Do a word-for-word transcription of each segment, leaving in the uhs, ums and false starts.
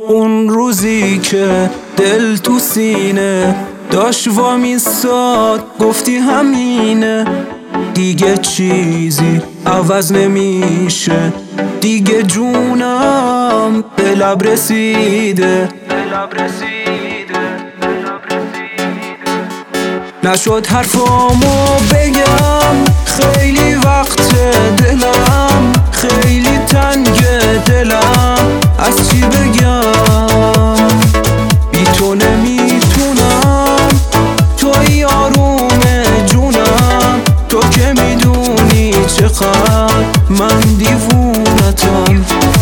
اون روزی که دل تو سینه داشت وامیستاد گفتی همینه، دیگه چیزی عوض نمیشه، دیگه جونم به لب رسیده. نشد حرفامو بگم، خیلی وقت دلم خیلی تنگ دلم، از چی بگم؟ بی تو نمیتونم، توی آروم جونم، تو که میدونی چقدر من دیوونتم.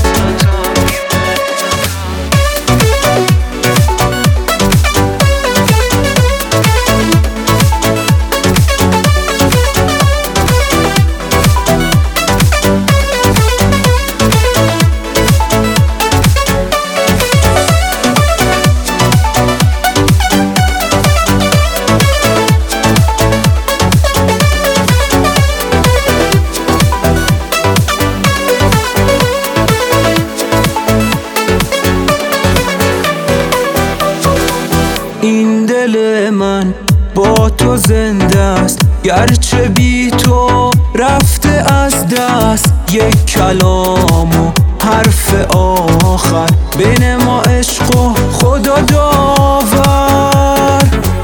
این دل من با تو زنده است، گرچه بی تو رفته از دست. یک کلام و حرف آخر بین ما عشق و خدا داور.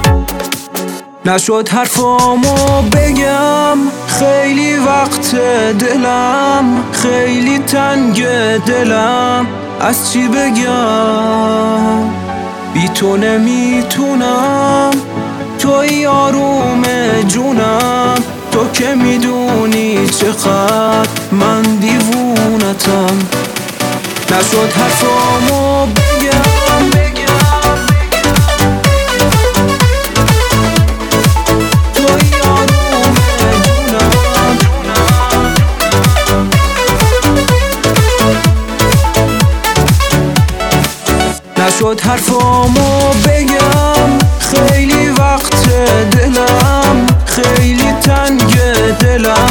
نشد حرفامو بگم، خیلی وقت دلم خیلی تنگ دلم، از چی بگم؟ بی تو نمیتونم، توی آروم جونم، تو که میدونی چقدر من دیوونتم. نشد حرفامو بگم، توی آروم جونم، نشد حرفامو بگم، خیلی وقت دلم خیلی تنگ دلم،